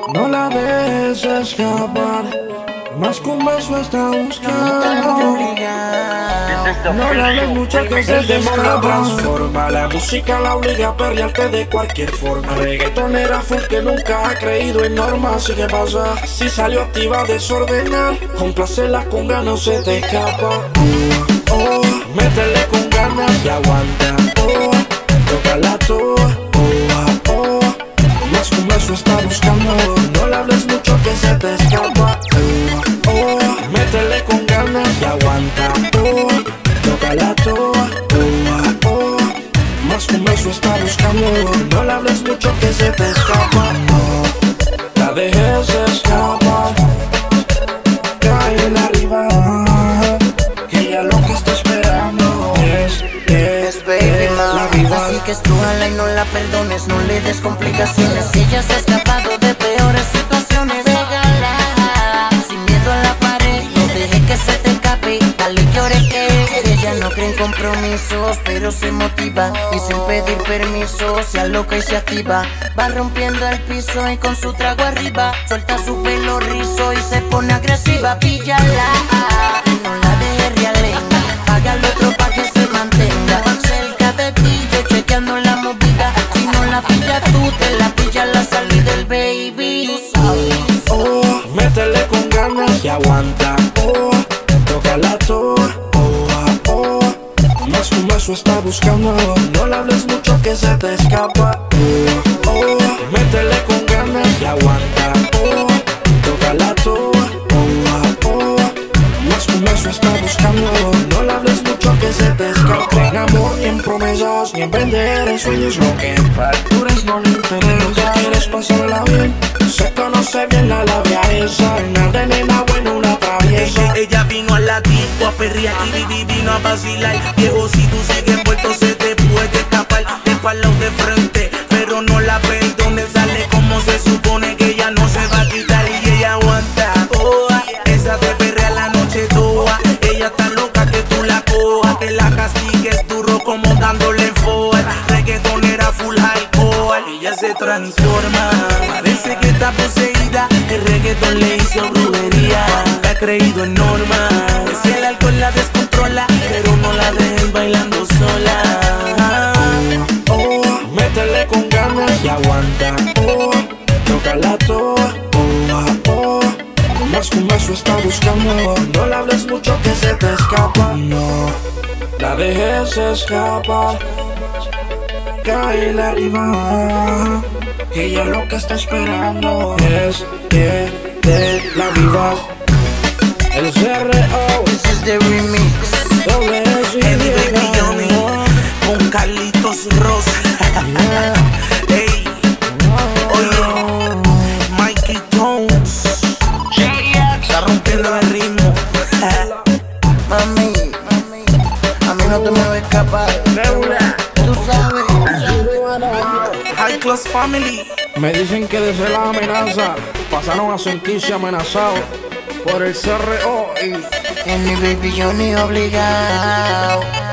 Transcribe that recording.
No la dejes escapar, más que un beso está buscando. No le hables mucho que se te la transforma. La música la obliga a perrearte de cualquier forma. Reggaetonera full que nunca ha creído en normas. Así que pasa, si salió activa a desordenar, complacela con ganas, no se te escapa. Oh, métele con ganas y aguanta. Oh, tócala tú. Más que un beso está buscando. No le hables mucho que se te escapa. Métele con ganas y aguanta. Tócala toa. Más que un beso está buscando. No le hables mucho que se te escapa. No la dejes escapar. Cáele arriba. Que ella lo que está esperando es baby la vida. Así que estrújala y no la perdones, no le des complicaciones. Ella se ha escapado de peores situaciones. Pégala sin miedo a la pared, no deje que se te escape. Dale que ore que ella no cree en compromisos, pero se motiva y sin pedir permiso se aloca y se activa. Va rompiendo el piso y con su trago arriba suelta su pelo rizo y se pone agresiva. Píllala, no la deje realenga, haga al otro pa' que se mantenga cerca de ti, yo chequeando la movida. Si no la pilla tú, te la pilla la salida del baby. Métele con ganas y aguanta. Tócala toa. Más que un beso está buscando. No le hables mucho que se te escapa. Métele con ganas y aguanta. Tócala toa. Más que un beso está buscando. No le hables mucho que se te escapa. En amor ni en promesas, ni en vender en sueños. Lo que en facturas no le interesa. Quieres pasarla bien, se conoce bien la labia esa. Una de nena buena, una traviesa. Ella vino a la disco a perrear y vino a vacilar. Viejo, si tú sigues envuelto se te puede escapar. De espalda o de frente, pero no la perdones. Sale como se supone que ella no se va a quitar y ella aguanta. Esa te perrea la noche toda. Ella está loca que tú la cojas, que la castigues duro como dándole forward. Reggaetonera full hardcore, ella se transforma. Parece que está poseída, el reggaeton le hizo brujería. Ha creído en norma, es que el alcohol la descontrola, pero no la dejes bailando sola. Métele con ganas y aguanta. Tócala toa. Más que un beso está buscando. No le hables mucho que se te escapa. No la dejes escapar. Cáele arriba. Ella lo que está esperando es que te la vivas. El CRO, This is the remix. doble S, Eddie Baby Johnny con Carlitos Ross. Ey, oye, Mikey Tones está rompiendo el ritmo. Mami, a mí no te me va a escapar. Tú sabes. High Class Family. Me dicen que desde la amenaza pasaron a sentirse amenazados por el CRO y En mi baby yo ni obligado.